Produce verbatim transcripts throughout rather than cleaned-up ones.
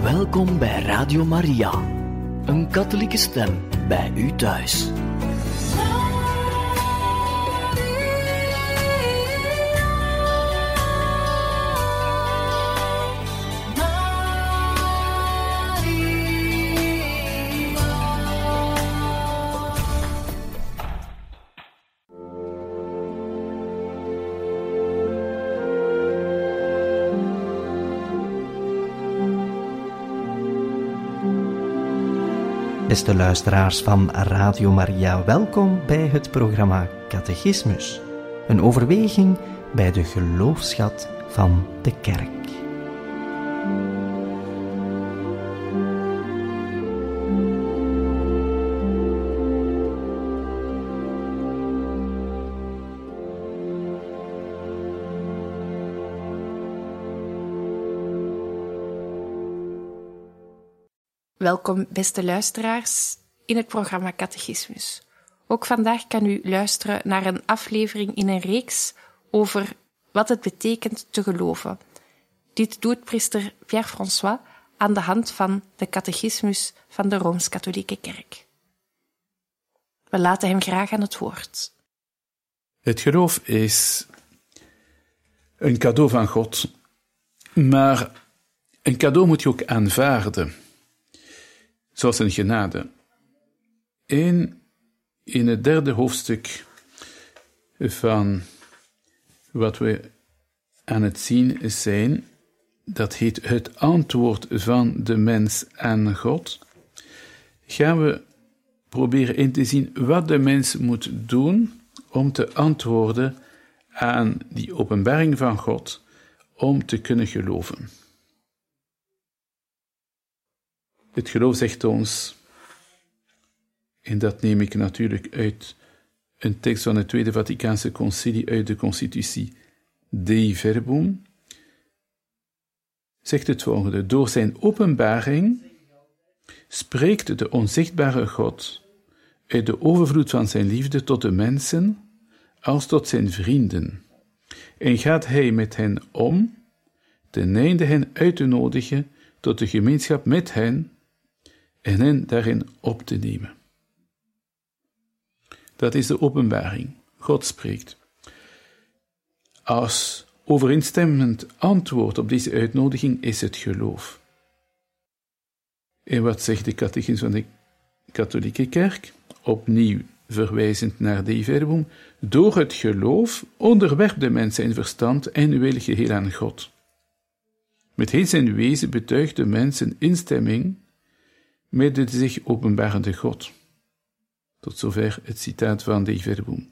Welkom bij Radio Maria, een katholieke stem bij u thuis. Beste luisteraars van Radio Maria, welkom bij het programma Catechismus. Een overweging bij de geloofsschat van de Kerk. Welkom, beste luisteraars, in het programma Catechismus. Ook vandaag kan u luisteren naar een aflevering in een reeks over wat het betekent te geloven. Dit doet priester Pierre-François aan de hand van de Catechismus van de Rooms-Katholieke Kerk. We laten hem graag aan het woord. Het geloof is een cadeau van God, maar een cadeau moet je ook aanvaarden. Zoals een genade. En in het derde hoofdstuk van wat we aan het zien zijn, dat heet het antwoord van de mens aan God, gaan we proberen in te zien wat de mens moet doen om te antwoorden aan die openbaring van God, om te kunnen geloven. Het geloof zegt ons, en dat neem ik natuurlijk uit een tekst van het Tweede Vaticaanse Concilie uit de Constitutie Dei Verbum, zegt het volgende: door zijn openbaring spreekt de onzichtbare God uit de overvloed van zijn liefde tot de mensen als tot zijn vrienden, en gaat hij met hen om, ten einde hen uit te nodigen tot de gemeenschap met hen en hen daarin op te nemen. Dat is de openbaring. God spreekt. Als overeenstemmend antwoord op deze uitnodiging is het geloof. En wat zegt de catechismus van de katholieke kerk? Opnieuw verwijzend naar Dei Verbum: door het geloof onderwerpt de mens zijn verstand en wil geheel aan God. Met heel zijn wezen betuigt de mens een instemming met de zich openbarende God. Tot zover het citaat van Dei Verbum.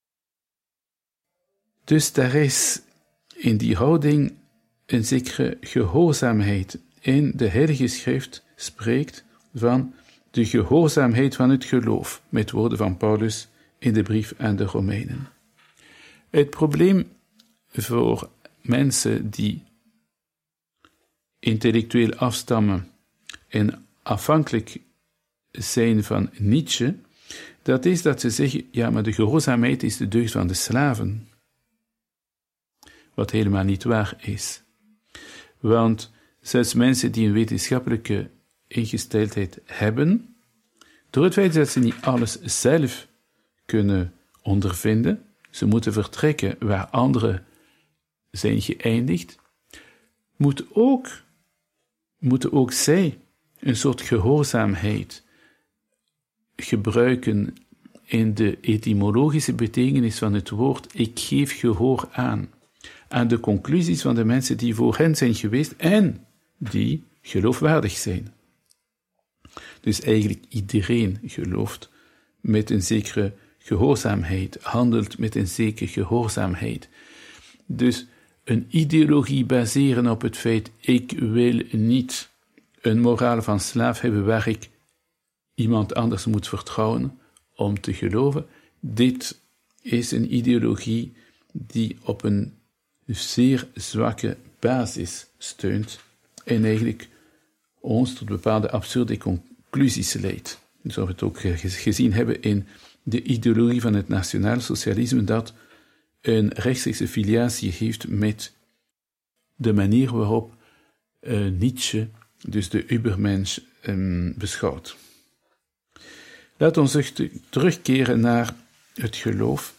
Dus daar is in die houding een zekere gehoorzaamheid. En de Heilige Schrift spreekt van de gehoorzaamheid van het geloof, met woorden van Paulus in de brief aan de Romeinen. Het probleem voor mensen die intellectueel afstammen en afhankelijk zijn van Nietzsche, dat is dat ze zeggen, ja, maar de gehoorzaamheid is de deugd van de slaven. Wat helemaal niet waar is. Want zelfs mensen die een wetenschappelijke ingesteldheid hebben, door het feit dat ze niet alles zelf kunnen ondervinden, ze moeten vertrekken waar anderen zijn geëindigd, moet ook, moeten ook zij een soort gehoorzaamheid gebruiken in de etymologische betekenis van het woord ik geef gehoor aan, aan de conclusies van de mensen die voor hen zijn geweest en die geloofwaardig zijn. Dus eigenlijk iedereen gelooft met een zekere gehoorzaamheid, handelt met een zekere gehoorzaamheid. Dus een ideologie baseren op het feit ik wil niet een moraal van slaaf hebben waar ik iemand anders moet vertrouwen om te geloven. Dit is een ideologie die op een zeer zwakke basis steunt en eigenlijk ons tot bepaalde absurde conclusies leidt. Zoals we het ook gezien hebben in de ideologie van het nationaal socialisme, dat een rechtstreekse filiatie heeft met de manier waarop uh, Nietzsche dus de Übermensch, um, beschouwt. Laat ons terugkeren naar het geloof.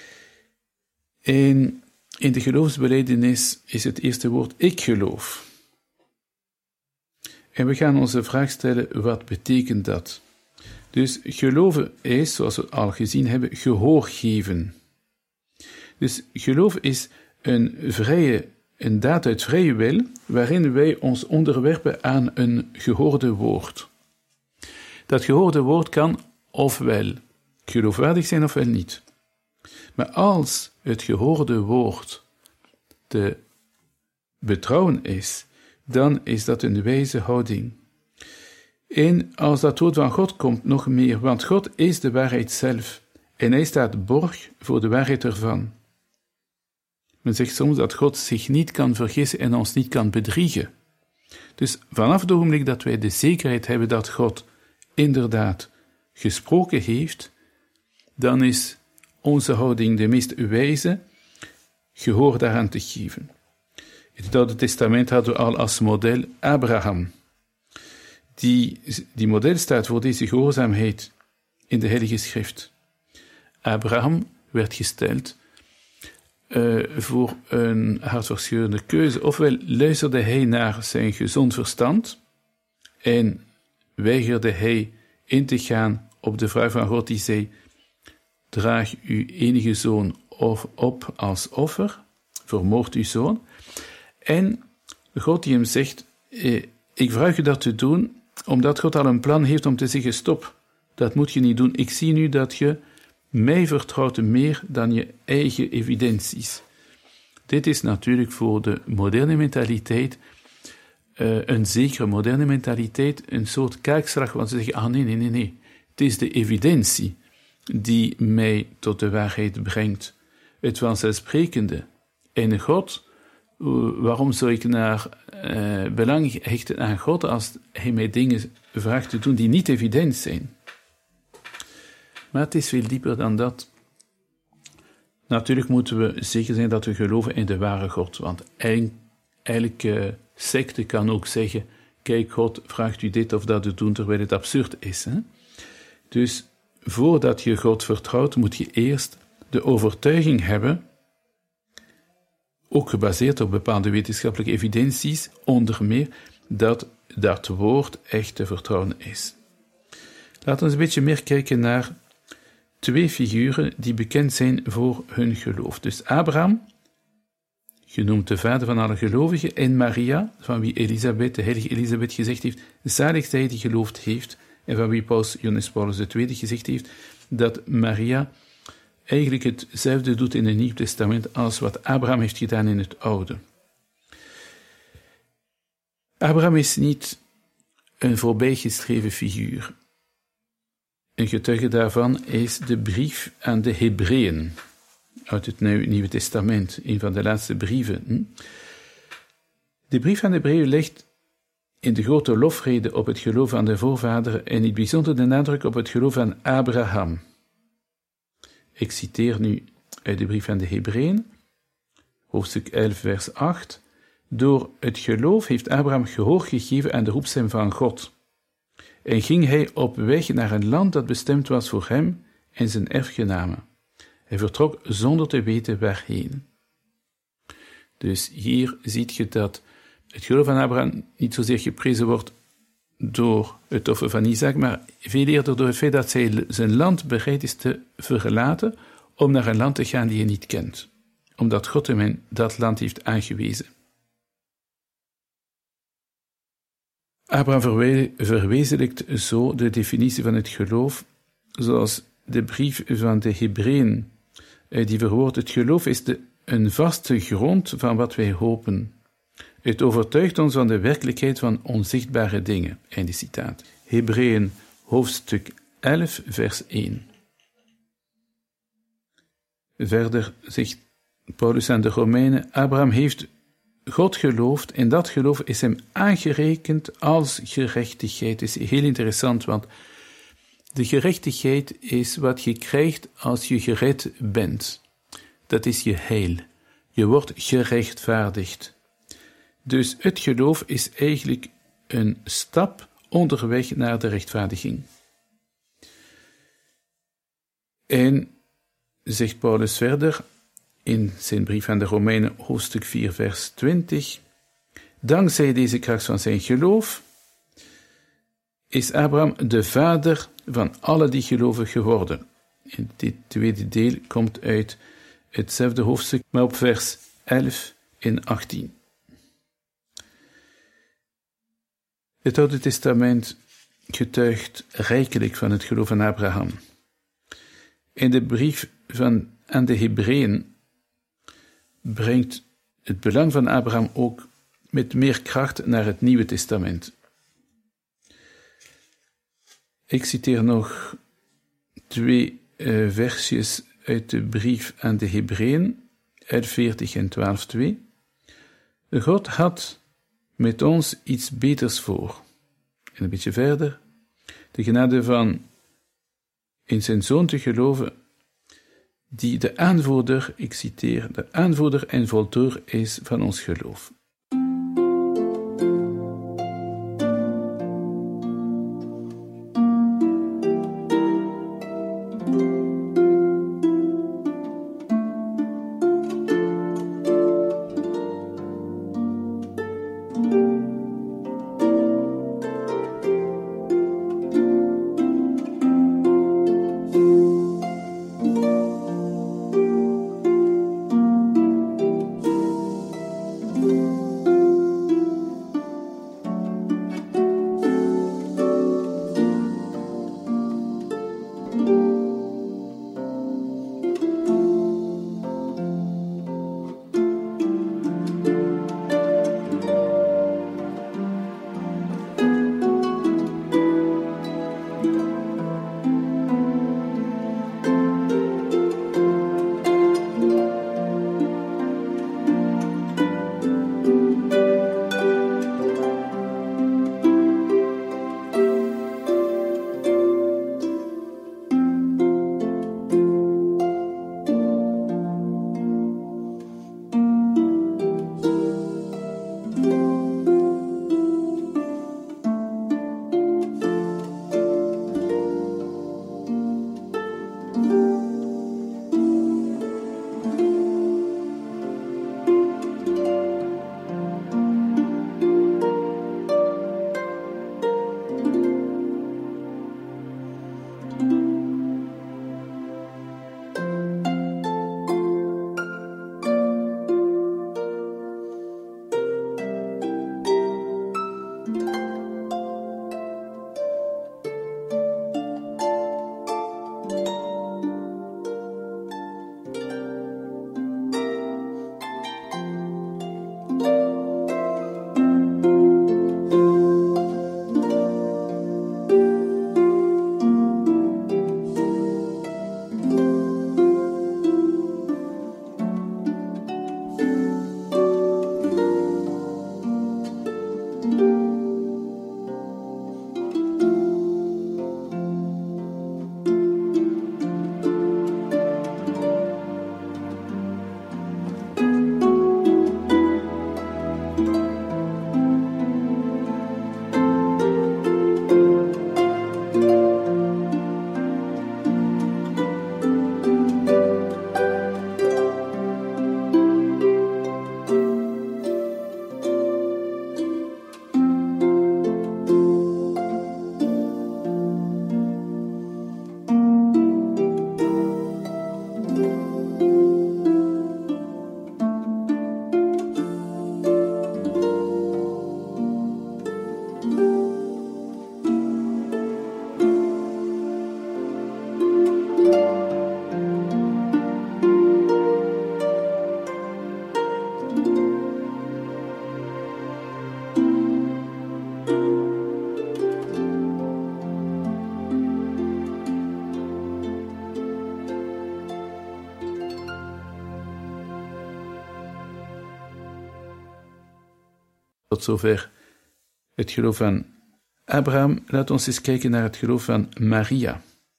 En in de geloofsbelijdenis is het eerste woord ik geloof. En we gaan ons de vraag stellen, wat betekent dat? Dus geloven is, zoals we al gezien hebben, gehoor geven. Dus geloof is een vrije, een daad uit vrije wil, waarin wij ons onderwerpen aan een gehoorde woord. Dat gehoorde woord kan ofwel geloofwaardig zijn ofwel niet. Maar als het gehoorde woord te betrouwen is, dan is dat een wijze houding. En als dat woord van God komt, nog meer, want God is de waarheid zelf en hij staat borg voor de waarheid ervan. Men zegt soms dat God zich niet kan vergissen en ons niet kan bedriegen. Dus vanaf het ogenblik dat wij de zekerheid hebben dat God inderdaad gesproken heeft, dan is onze houding de meest wijze gehoor daaraan te geven. In het Oude Testament hadden we al als model Abraham. Die, die model staat voor deze gehoorzaamheid in de Heilige Schrift. Abraham werd gesteld uh, voor een hartverscheurende keuze. Ofwel luisterde hij naar zijn gezond verstand en weigerde hij in te gaan op de vraag van God die zei, draag uw enige zoon op als offer, vermoord uw zoon. En God die hem zegt, eh, ik vraag u dat te doen, omdat God al een plan heeft om te zeggen, stop, dat moet je niet doen. Ik zie nu dat je mij vertrouwt meer dan je eigen evidenties. Dit is natuurlijk voor de moderne mentaliteit, uh, een zekere moderne mentaliteit, een soort kaakslag, want ze zeggen, ah nee, nee, nee, nee, het is de evidentie die mij tot de waarheid brengt. Het vanzelfsprekende. En God, waarom zou ik naar uh, belang hechten aan God als hij mij dingen vraagt te doen die niet evident zijn? Maar het is veel dieper dan dat. Natuurlijk moeten we zeker zijn dat we geloven in de ware God, want elke secte kan ook zeggen, kijk, God vraagt u dit of dat te doen, terwijl het absurd is. Hè? Dus voordat je God vertrouwt, moet je eerst de overtuiging hebben, ook gebaseerd op bepaalde wetenschappelijke evidenties, onder meer, dat dat woord echt te vertrouwen is. Laten we een beetje meer kijken naar twee figuren die bekend zijn voor hun geloof. Dus Abraham, genoemd de vader van alle gelovigen, en Maria, van wie Elisabeth, de heilige Elisabeth gezegd heeft, zalig zij die geloofd heeft, en van wie Paus Johannes Paulus de Tweede gezegd heeft, dat Maria eigenlijk hetzelfde doet in het Nieuw Testament als wat Abraham heeft gedaan in het Oude. Abraham is niet een voorbijgestreven figuur. Een getuige daarvan is de brief aan de Hebreeën uit het Nieuwe Testament, een van de laatste brieven. De brief aan de Hebreeën legt in de grote lofrede op het geloof aan de voorvaderen en in het bijzonder de nadruk op het geloof aan Abraham. Ik citeer nu uit de brief aan de Hebreeën, hoofdstuk elf, vers acht. Door het geloof heeft Abraham gehoor gegeven aan de roepstem van God. En ging hij op weg naar een land dat bestemd was voor hem en zijn erfgenamen. Hij vertrok zonder te weten waarheen. Dus hier ziet je dat het geloof van Abraham niet zozeer geprezen wordt door het offer van Isaac, maar veel eerder door het feit dat hij zijn land bereid is te verlaten om naar een land te gaan die hij niet kent, omdat God hem dat land heeft aangewezen. Abraham verwezenlijkt zo de definitie van het geloof, zoals de brief van de Hebreeën die verwoordt: het geloof is de, een vaste grond van wat wij hopen. Het overtuigt ons van de werkelijkheid van onzichtbare dingen. Einde citaat. Hebreeën, hoofdstuk elf, vers één. Verder zegt Paulus aan de Romeinen: Abraham heeft God geloofd en dat geloof is hem aangerekend als gerechtigheid. Het is heel interessant, want de gerechtigheid is wat je krijgt als je gered bent. Dat is je heil. Je wordt gerechtvaardigd. Dus het geloof is eigenlijk een stap onderweg naar de rechtvaardiging. En, zegt Paulus verder, in zijn brief aan de Romeinen, hoofdstuk vier, vers twintig, dankzij deze kracht van zijn geloof, is Abraham de vader van alle die geloven geworden. En dit tweede deel komt uit hetzelfde hoofdstuk, maar op vers elf en achttien. Het Oude Testament getuigt rijkelijk van het geloof van Abraham. En de brief van, aan de Hebreeën brengt het belang van Abraham ook met meer kracht naar het Nieuwe Testament. Ik citeer nog twee uh, versjes uit de brief aan de Hebreeën, elf veertig en twaalf twee. God had met ons iets beters voor. En een beetje verder, de genade van in zijn Zoon te geloven, die de aanvoerder, ik citeer, de aanvoerder en voltooier is van ons geloof. Tot zover het geloof van Abraham. Laat ons eens kijken naar het geloof van Maria.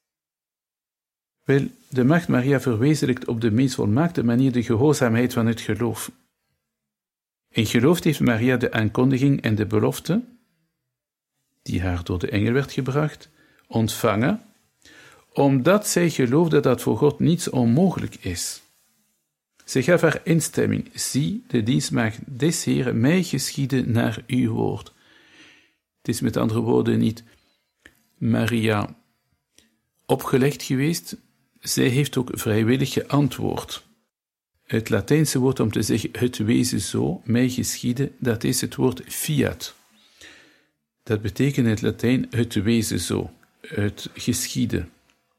Wel, de maagd Maria verwezenlijkt op de meest volmaakte manier de gehoorzaamheid van het geloof. In geloof heeft Maria de aankondiging en de belofte, die haar door de engel werd gebracht, ontvangen, omdat zij geloofde dat voor God niets onmogelijk is. Zij gaf haar instemming, zie, de dienstmaagd des Heeren, mij geschieden naar uw woord. Het is met andere woorden niet Maria opgelegd geweest, zij heeft ook vrijwillig geantwoord. Het Latijnse woord om te zeggen het wezen zo, mij geschieden, dat is het woord fiat. Dat betekent in het Latijn het wezen zo, het geschieden.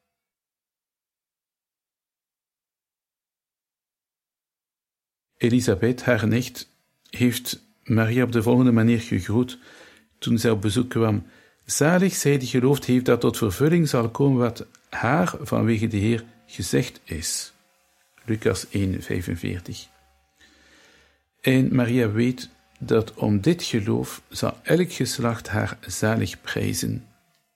Elisabeth, haar nicht, heeft Maria op de volgende manier gegroet toen zij op bezoek kwam. Zalig zij die geloofd heeft dat tot vervulling zal komen wat haar vanwege de Heer gezegd is. Lucas één, vijfenveertig. En Maria weet dat om dit geloof zal elk geslacht haar zalig prijzen.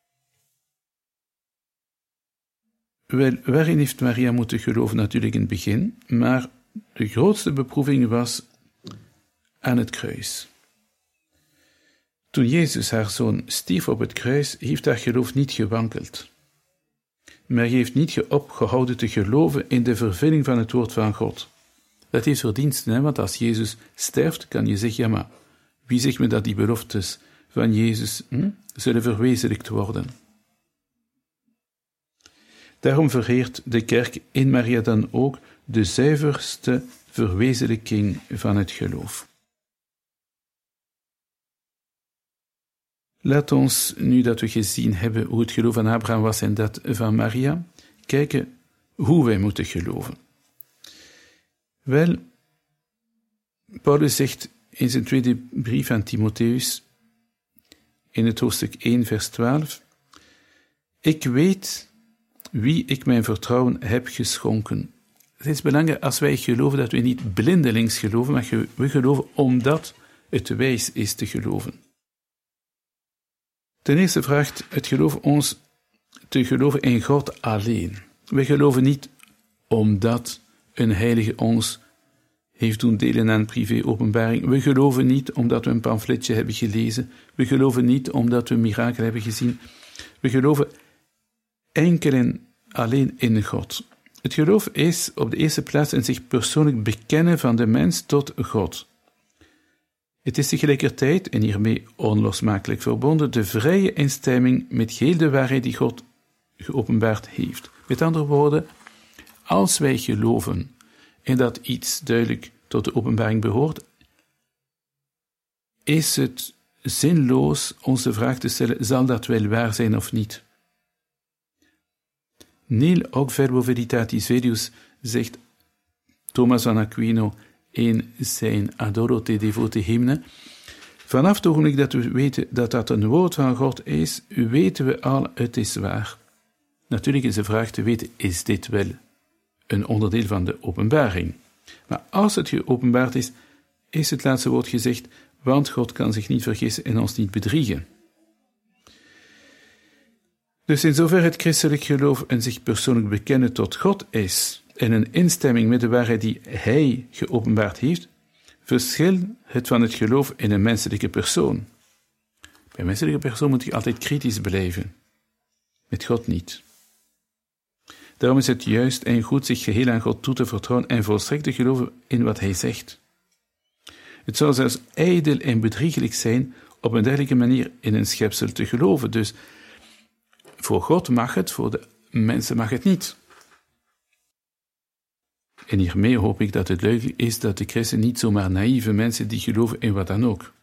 Wel, waarin heeft Maria moeten geloven? Natuurlijk in het begin, maar de grootste beproeving was aan het kruis. Toen Jezus haar zoon stierf op het kruis, heeft haar geloof niet gewankeld. Maria heeft niet opgehouden te geloven in de vervulling van het woord van God. Dat heeft verdiensten, hè? Want als Jezus sterft, kan je zeggen, ja maar, wie zegt me dat die beloftes van Jezus hm, zullen verwezenlijkt worden? Daarom vereert de kerk in Maria dan ook de zuiverste verwezenlijking van het geloof. Laat ons, nu dat we gezien hebben hoe het geloof van Abraham was en dat van Maria, kijken hoe wij moeten geloven. Wel, Paulus zegt in zijn tweede brief aan Timotheus, in het hoofdstuk één, vers twaalf, ik weet wie ik mijn vertrouwen heb geschonken. Het is belangrijk als wij geloven dat we niet blindelings geloven, maar we geloven omdat het wijs is te geloven. Ten eerste vraagt het geloof ons te geloven in God alleen. We geloven niet omdat een heilige ons heeft doen delen aan privé-openbaring. We geloven niet omdat we een pamfletje hebben gelezen. We geloven niet omdat we een mirakel hebben gezien. We geloven enkel en alleen in God. Het geloof is op de eerste plaats een zich persoonlijk bekennen van de mens tot God. Het is tegelijkertijd, en hiermee onlosmakelijk verbonden, de vrije instemming met heel de waarheid die God geopenbaard heeft. Met andere woorden, als wij geloven in dat iets duidelijk tot de openbaring behoort, is het zinloos ons de vraag te stellen, zal dat wel waar zijn of niet? Nil hoc verbo veritatis verius, zegt Thomas van Aquino in zijn Adoro te devote hymne. Vanaf het ogenblik dat we weten dat dat een woord van God is, weten we al, het is waar. Natuurlijk is de vraag te weten, is dit wel een onderdeel van de openbaring? Maar als het geopenbaard is, is het laatste woord gezegd, want God kan zich niet vergissen en ons niet bedriegen. Dus in zover het christelijk geloof een zich persoonlijk bekennen tot God is en een instemming met de waarheid die Hij geopenbaard heeft, verschilt het van het geloof in een menselijke persoon. Bij een menselijke persoon moet je altijd kritisch blijven. Met God niet. Daarom is het juist en goed zich geheel aan God toe te vertrouwen en volstrekt te geloven in wat Hij zegt. Het zou zelfs ijdel en bedriegelijk zijn op een dergelijke manier in een schepsel te geloven. Dus voor God mag het, voor de mensen mag het niet. En hiermee hoop ik dat het duidelijk is dat de christen niet zomaar naïeve mensen die geloven in wat dan ook.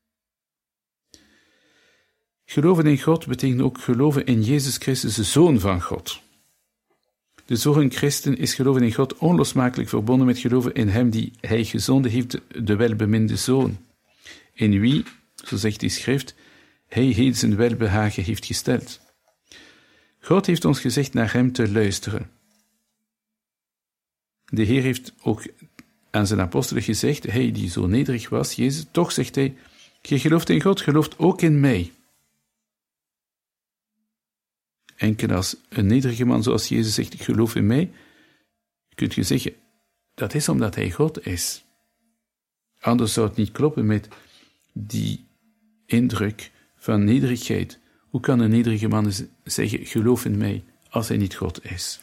Geloven in God betekent ook geloven in Jezus Christus, de Zoon van God. Dus voor een christen is geloven in God onlosmakelijk verbonden met geloven in Hem die Hij gezonden heeft, de welbeminde Zoon. In wie, zo zegt die schrift, Hij heel zijn welbehagen heeft gesteld. God heeft ons gezegd naar Hem te luisteren. De Heer heeft ook aan zijn apostelen gezegd, Hij die zo nederig was, Jezus, toch zegt Hij, je gelooft in God, gelooft ook in mij. Enkel als een nederige man zoals Jezus zegt, ik geloof in mij, kunt je zeggen, dat is omdat Hij God is. Anders zou het niet kloppen met die indruk van nederigheid. Hoe kan een nederige man zeggen, geloof in mij, als hij niet God is?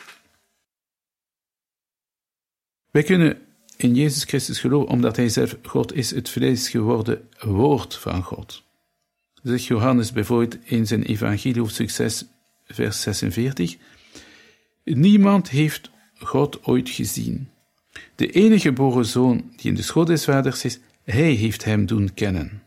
Wij kunnen in Jezus Christus geloven, omdat hij zelf God is, het vlees geworden woord van God. Zegt Johannes bijvoorbeeld in zijn evangelie hoofdstuk zes, vers zesenveertig, niemand heeft God ooit gezien. De enige geboren zoon die in de schoot des vaders is, hij heeft hem doen kennen.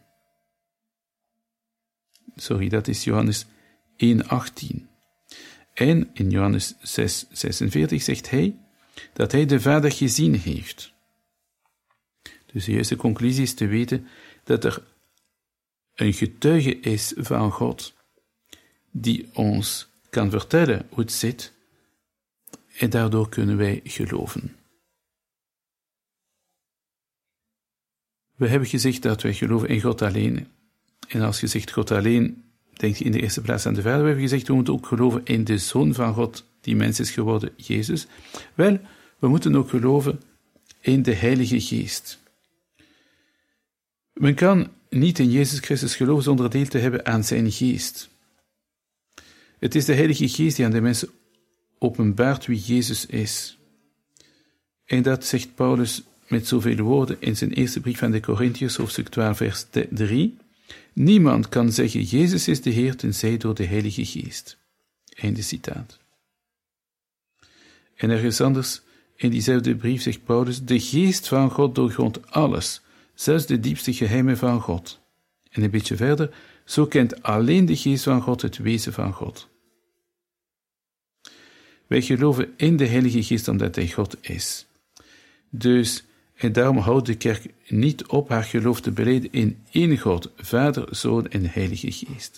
Sorry, dat is Johannes één, achttien. En in Johannes zes, zesenveertig zegt hij dat hij de Vader gezien heeft. Dus de juiste conclusie is te weten dat er een getuige is van God die ons kan vertellen hoe het zit en daardoor kunnen wij geloven. We hebben gezegd dat wij geloven in God alleen. En als je zegt God alleen, denk je in de eerste plaats aan de Vader. We hebben gezegd, we moeten ook geloven in de Zoon van God, die mens is geworden, Jezus. Wel, we moeten ook geloven in de Heilige Geest. Men kan niet in Jezus Christus geloven zonder deel te hebben aan zijn geest. Het is de Heilige Geest die aan de mensen openbaart wie Jezus is. En dat zegt Paulus met zoveel woorden in zijn eerste brief aan de Korintiërs, hoofdstuk twaalf, vers drie. Niemand kan zeggen, Jezus is de Heer, tenzij door de Heilige Geest. Einde citaat. En ergens anders, in diezelfde brief zegt Paulus, de Geest van God doorgrondt alles, zelfs de diepste geheimen van God. En een beetje verder, zo kent alleen de Geest van God het wezen van God. Wij geloven in de Heilige Geest omdat hij God is. Dus, en daarom houdt de kerk niet op haar geloof te belijden in één God, Vader, Zoon en Heilige Geest.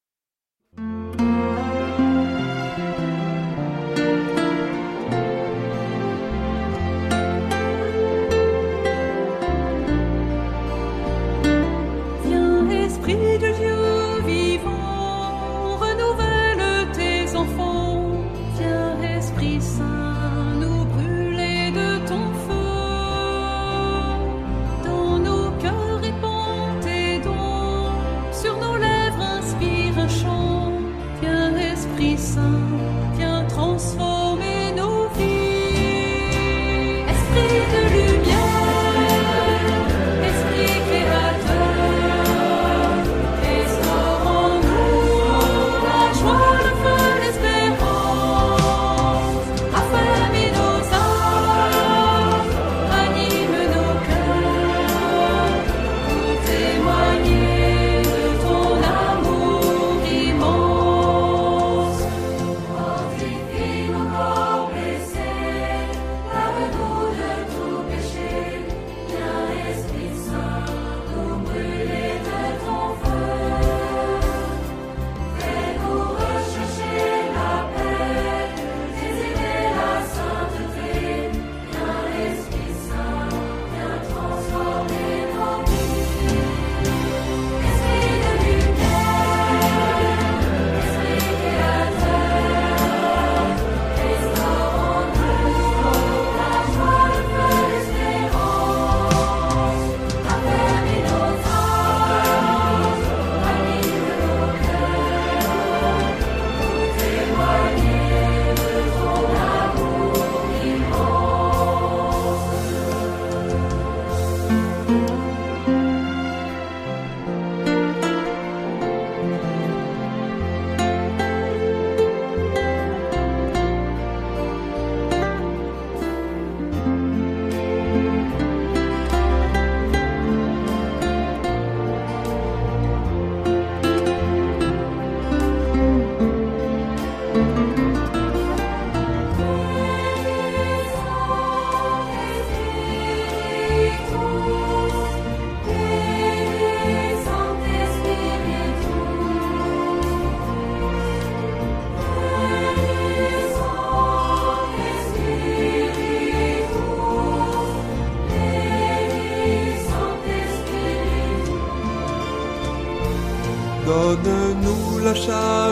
Donne-nous la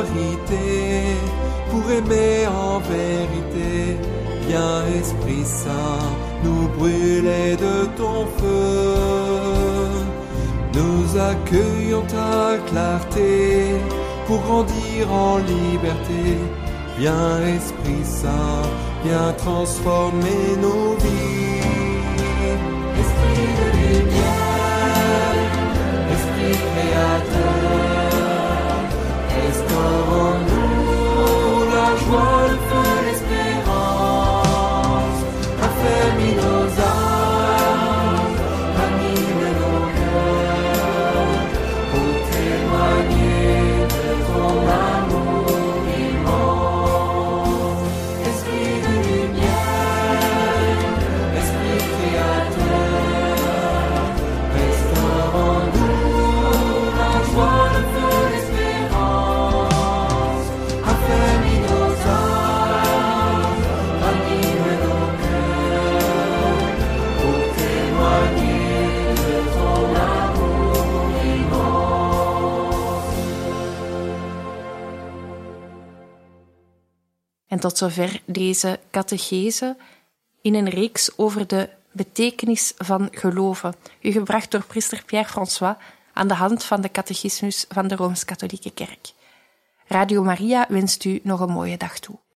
charité pour aimer en vérité. Viens, Esprit Saint, nous brûler de ton feu. Nous accueillons ta clarté pour grandir en liberté. Viens Esprit Saint, viens transformer nos vies. Esprit de lumière, Esprit créateur, restaurons-nous la joie, le feu, l'espérance. Affermis nos âmes, anime nos cœurs, pour témoigner de ton amour immense. Esprit de lumière, Esprit créateur, restaurons-nous la joie, le feu, l'espérance. Affermis nos âmes, anime nos cœurs, pour témoigner de ton amour immense. En tot zover deze catechese in een reeks over de betekenis van geloven, u gebracht door priester Pierre François aan de hand van de catechismus van de Rooms-Katholieke Kerk. Radio Maria wenst u nog een mooie dag toe.